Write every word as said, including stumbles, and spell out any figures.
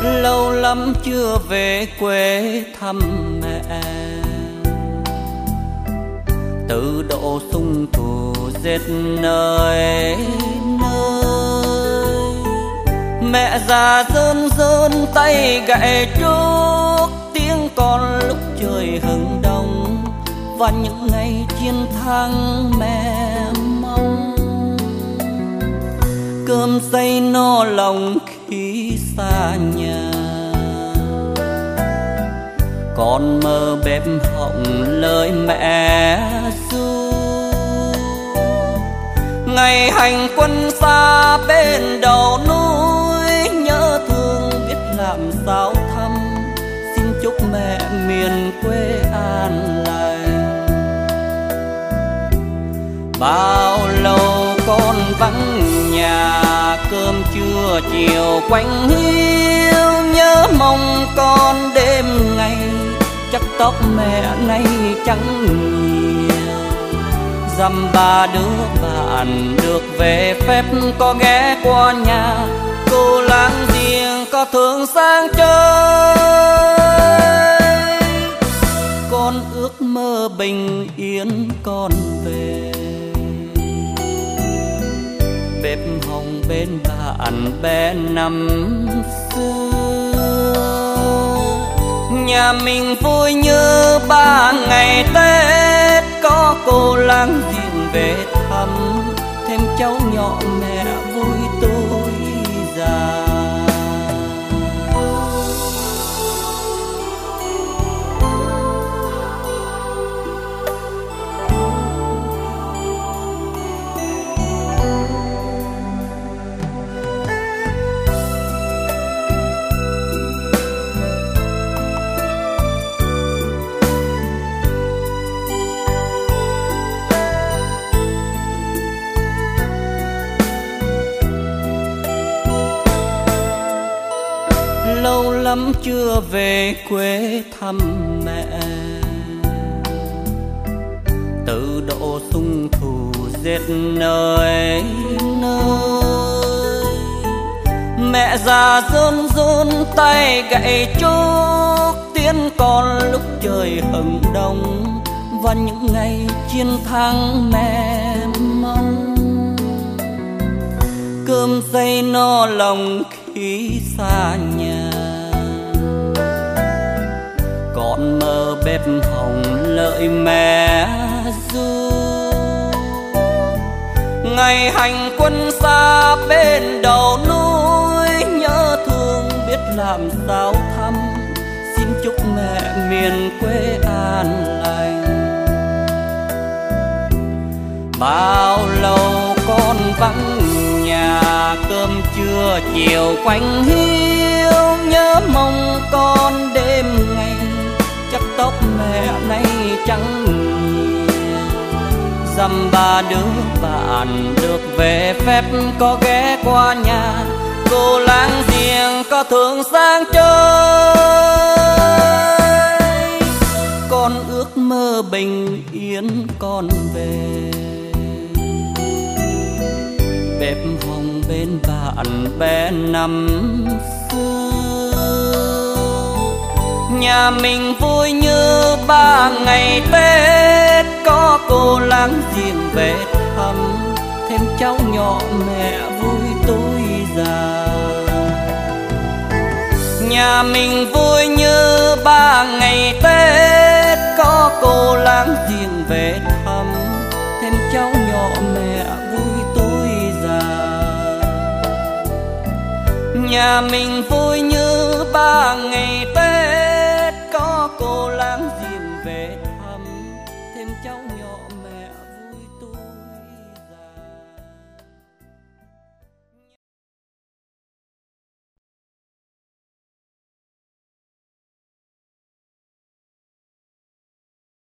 Lâu lắm chưa về quê thăm mẹ, tự độ sung thủ giết nơi nơi. Mẹ già rơn rơn tay gậy trúc, tiếng con lúc trời hừng đông và những ngày chiến thắng mẹ mong. Cơm xây no lòng khi xa nhà, con mơ bếp họng lời mẹ ru. Ngày hành quân xa bên đầu núi, nhớ thương biết làm sao thăm. Xin chúc mẹ miền quê an lành. Bao lâu con vắng nhà, cơm trưa chiều quanh hiu. Nhớ mong con đêm ngày, chắc tóc mẹ nay trắng nhiều. Dăm ba đứa bạn được về phép có ghé qua nhà. Cô láng giềng có thường sang chơi. Con ước mơ bình yên con về, bếp hồng bên bạn bè năm xưa. Nhà mình vui như ba ngày Tết, có cô láng giềng về thăm. Thêm cháu nhỏ mẹ vui tôi già. Lâu lắm chưa về quê thăm mẹ, tự độ sung thủ giết nơi nơi. Mẹ già run run tay gậy trúc, tiếng con lúc trời hừng đông và những ngày chiến thắng mẹ mong. Cơm xây no lòng khi xa nhà, con mơ bếp hồng lợi mẹ ru. Ngày hành quân xa bên đầu núi, nhớ thương biết làm sao thăm. Xin chúc mẹ miền quê an lành. Bao lâu con vắng nhà, cơm trưa chiều quanh hiu. Nhớ mong con đêm ngày, chắc tóc mẹ nay trắng nhiều. Dăm ba đứa bạn được về phép có ghé qua nhà. Cô láng giềng có thường sang chơi. Con ước mơ bình yên con về, bếp hồng bên bạn bè năm xưa. Nhà mình vui như ba ngày Tết, có cô láng giềng về thăm. Thêm cháu nhỏ mẹ vui tôi già. Nhà mình vui như ba ngày Tết, có cô láng giềng về thăm. Thêm cháu nhỏ mẹ vui tôi già. Nhà mình vui như ba ngày Tết, có cô láng giềng